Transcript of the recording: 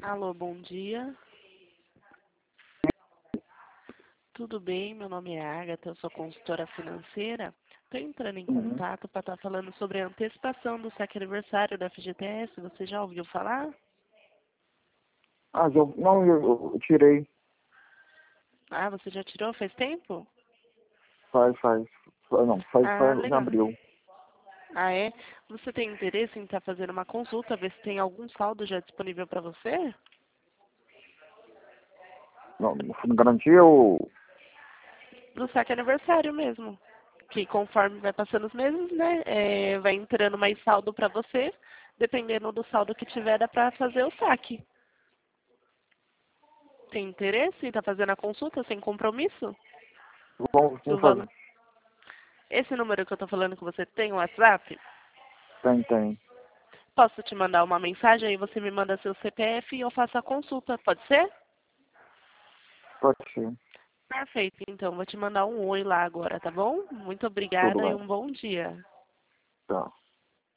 Alô, bom dia. Tudo bem? Meu nome é Agatha, eu sou consultora financeira. Estou entrando em Uhum. contato para estar falando sobre a antecipação do saque aniversário da FGTS. Você já ouviu falar? Não, eu tirei. Ah, você já tirou faz tempo? Faz em Legal. abril. Ah, é? Você tem interesse em estar fazendo uma consulta, ver se tem algum saldo já disponível para você? Não, no fundo garantia ou... Pro saque aniversário mesmo. Que conforme vai passando os meses, né, vai entrando mais saldo para você. Dependendo do saldo que tiver, dá para fazer o saque. Tem interesse em estar fazendo a consulta sem compromisso? Vamos Do fazer. valor. Esse número que eu estou falando que você tem, o WhatsApp, Tem. posso te mandar uma mensagem aí você me manda seu CPF e eu faço a consulta, pode ser? Pode ser. Perfeito, então vou te mandar um oi lá agora, tá bom? Muito Tudo obrigada e bem. um bom dia. Tá.